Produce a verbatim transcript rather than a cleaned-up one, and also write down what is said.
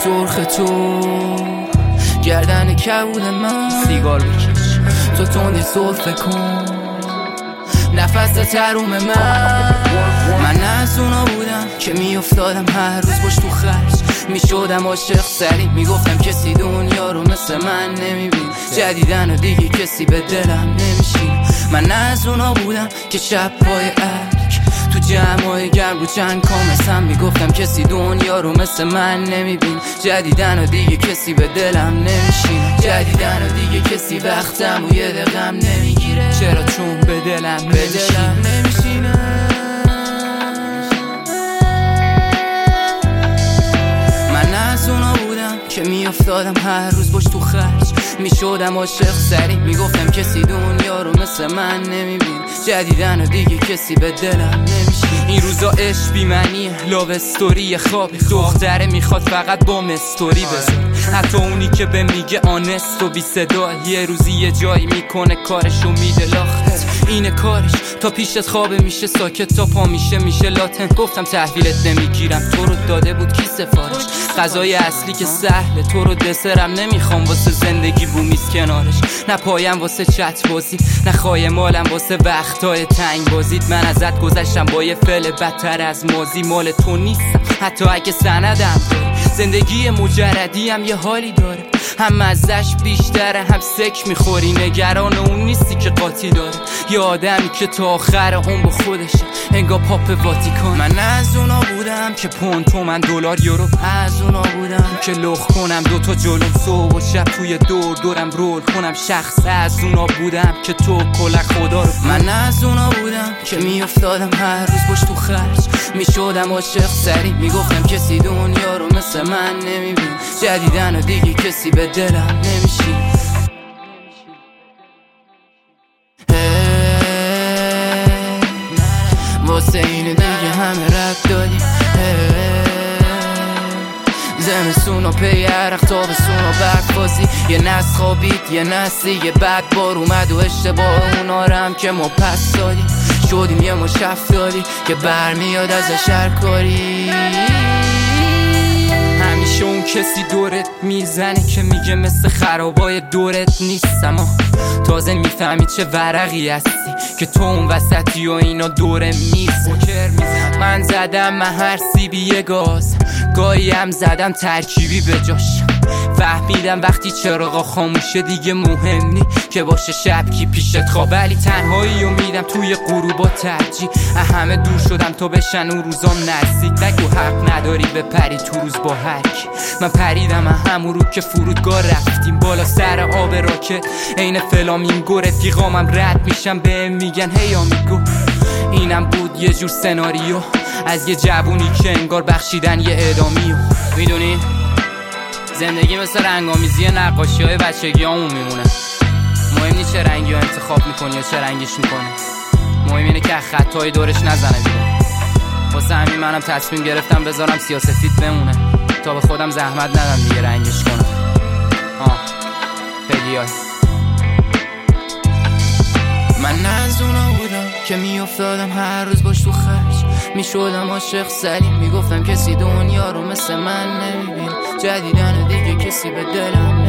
سرخ تو گردن کبود من سیگار بکش تو تندی سرفه کن نفس تروم من من از اونا بودم که می افتادم هر روز باش تو خرج می شدم عاشق سری می گفتم کسی دنیا رو مثل من نمیبین جدیدن و دیگه کسی به دلم نمیشین من از اونا بودم که شب پای ارک تو جمعای گرم رو چند کامستم می گفتم کسی دنیا رو مثل من نمیبین جدیدن و دیگه کسی به دلم نمیشین جدیدن و دیگه کسی وقتم و یه دقیقم نمیگیره چرا چون به دلم نمیشینه من از اونا بودم که می افتادم هر روز باش تو خرج می شدم عاشق سری می گفتم کسی دنیا رو مثل من نمیبین جدیدن و دیگه کسی به دلم نمیشین این روزا عشق بی معنیه لاو استوری خواب دختره میخواد فقط با مستوری بزن حتی اونی که به میگه آنست و بی صدا یه روزی یه جایی میکنه کارشو میده لاخت اینه کارش تا پیشت خوابه میشه ساکت تا پا میشه میشه لاتن گفتم تحویلت نمیگیرم تو رو داده بود کی سفارش غذای اصلی که سهله تو رو دسرم نمیخوام واسه زندگی بومیز کنارش نه پایم واسه چت بازی نه خواهی مالم واسه وقتای تنگ بازید من ازت گذشتم با یه فعل بدتر از مازی مال تو نیستم حتی اگه سندم داری زندگی مجردی هم یه حالی داره هم مزش بیشتره هم سک میخوری نگران اون نیستی که قاطی داره یه آدمی که تا آخر اون با خودشه انگار پاپ واتیکان من از اونا بودم که پوند تومن دلار یورو از اونا بودم که لخ کنم دوتا جلوم صبح و شب توی دور دورم رول کنم شخص از اونا بودم که تو کلک خدا رو من از اونا بودم که می افتادم هر روز باش تو خرج می شدم عاشق سری می گفتم کسی دنیا رو مثل من نمیبین جدیدن و دیگه کسی به دلم نمیشین واسه اینه دیگه همه رد دادیم زمستون و پی عرق تابستون و برق بازی یه نسل خوابید یه نسلی یه بد بار اومد و اشتباه اونا رو هم که ما پس دادیم شدیم یه مشفتاری که برمیاد ازش هر کاری همیشه اون کسی دورت میزنه که میگه مثل خرابای دورت نیستم تازه میفهمی چه ورقی هستی که تو اون وسطی و اینا دوره میز من زدم من هر سیبی یه گاز گاهی هم زدم ترکیبی به جاش فهمیدم وقتی چراغا خاموشه دیگه مهم نی که باشه شب کی پیشت خواب ولی تنهایی و میدم توی غروبا ترجیح همه دور شدم تا بشن اون روزام نزدیک نگو حق نداری به پری تو روز با هرکی من پریدم همون رو که فرودگاه رفتیم بالا سر آب راکت عین فلامینگو رفیقامم رد میشم بهم میگن هی آمیگو اینم بود یه جور سناریو از یه جوونی که انگار بخشیدن یه اعدامیو میدونی زندگی مثل رنگامیزی نقاشی های بچگی همون میمونه مهم نیست چه رنگی ها انتخاب میکنی یا چه رنگش میکنی مهم اینه که خطای دورش نزنه بیرون واسه همین منم تصمیم گرفتم بذارم سیاسفید بمونه تا به خودم زحمت ندم دیگه رنگش کنم آه پدیای من از اونا بودم که می افتادم هر روز باش تو خرج می شدم عاشق سری می گفتم کسی دنیا رو مثل من نمیبین جدیدن دیگه کسی به دلم